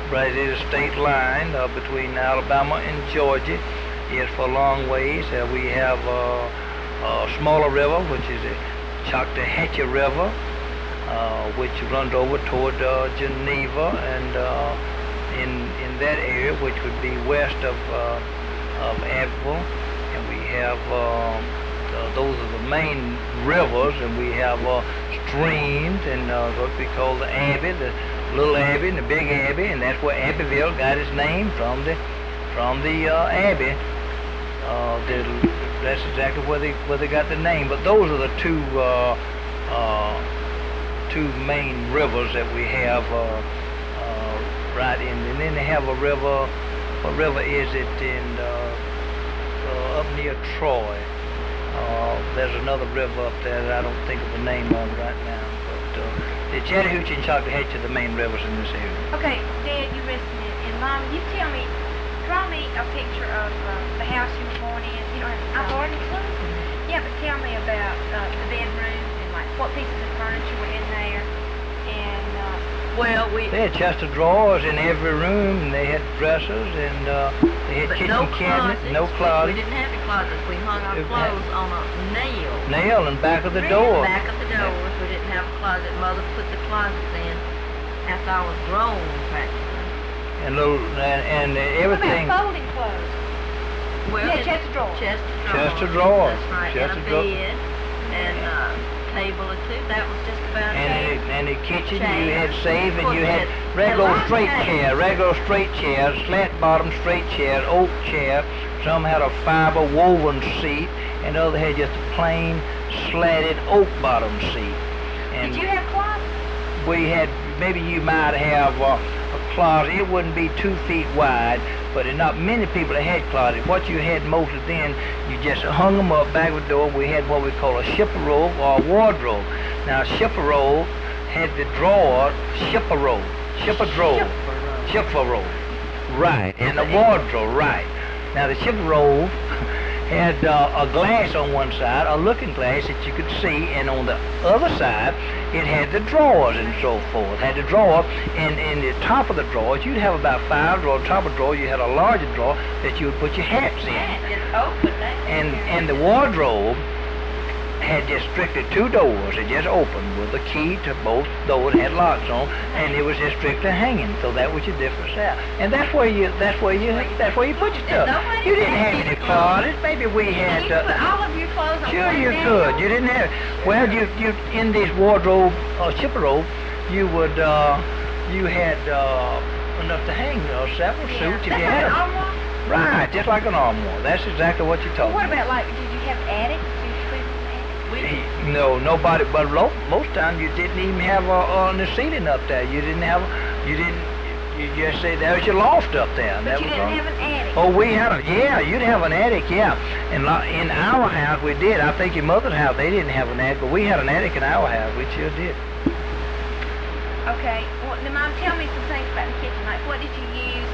right at the state line between Alabama and Georgia. Yes, for a long ways. We have a smaller river, which is the Choctawhatchee River, which runs over toward Geneva, and in that area, which would be west of Abbeville, and we have those are the main rivers, and we have streams, and what we call the Abbey, the Little Abbey and the Big Abbey, and that's where Abbeville got its name from the Abbey. That's exactly where they got the name. But those are the two main rivers that we have right in. And then they have a river. What river is it in up near Troy? There's another river up there that I don't think of the name of right now. But the Chattahoochee and Choctawhatchee are the main rivers in this area. Okay, Dad, you listening, and Mom, you tell me. Draw me a picture of the house you were born in. You don't have to tell me. I've already told you. Yeah, but tell me about the bedrooms and like what pieces of furniture were in there. And they had chest of drawers in every room, and they had dressers, and they had kitchen cabinets, no closets. We didn't have the closets. We hung our clothes on a nail. Nail in back of the door. Back of the doors. We didn't have a closet. Mother put the closets in after I was grown, practically. And everything. What about folding clothes? Well, yeah, chest of drawers. Chest of drawers. That's right. Chest and of a bed and a table or two. That was just about it. And the kitchen you had safe, and you had regular straight chairs, slat bottom straight chairs, oak chair. Some had a fiber woven seat, and others had just a plain slatted oak bottom seat. And did you have closets? We had. Maybe you might have a closet. It wouldn't be 2 feet wide, but not many people that had closets. What you had mostly then, you just hung them up back of the door. We had what we call a shipper-robe or a wardrobe. Now, a shipper-robe had the drawer, shipper-robe, right, and the wardrobe, right. Now, the shipper-robe had a glass on one side, a looking glass that you could see, and on the other side, it had the drawers and so forth. Had the drawer, and in the top of the drawers, you'd have about 5 drawers. Top of the drawer, you had a larger drawer that you would put your hats in. And the wardrobe had just strictly 2 doors. It just opened with a key to both doors, had locks on, and it was just strictly hanging. So that was your difference there. And that's where you put your stuff. You didn't have any closets. Maybe we had. You put all of your clothes on. Sure, you could. You didn't have. Well, you in this wardrobe or shipper robe, you would you had enough to hang several suits if you had them. Right, just like an armoire. That's exactly what you told me. What about like? Did you have attics? No, nobody. But most times you didn't even have on the ceiling up there. You just say there's your loft up there. But you didn't have an attic. Oh, we had you'd have an attic, yeah. And in our house we did. I think your mother's house they didn't have an attic, but we had an attic in our house. We sure did. Okay. Well, now, Mom, tell me some things about the kitchen. Like, what did you use?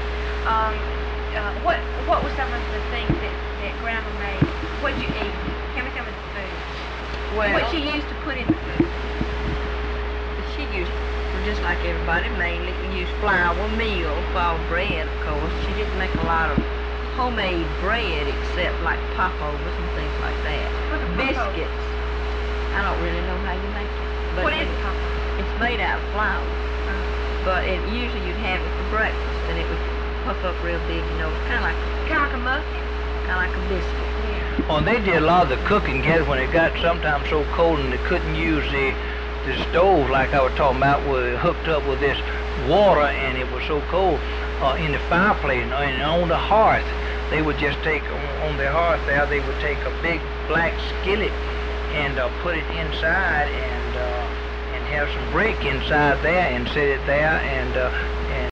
What were some of the things that Grandma made? What did you eat? Tell me some of the food. Well, what she used to put in the food. She used, just like everybody, mainly used flour, meal, bread, of course. She didn't make a lot of homemade bread except like popovers and things like that. What's a biscuits. I don't really know how you make it. But what is a popover? It's made out of flour. But usually you'd have it for breakfast, and it would puff up real big, kind of like a muffin. Kind of like a biscuit. Oh, and they did a lot of the cooking when it got sometimes so cold and they couldn't use the stove like I was talking about, where it hooked up with this water and it was so cold in the fireplace and on the hearth. They would just take on the hearth there. They would take a big black skillet and put it inside and have some brick inside there and set it there and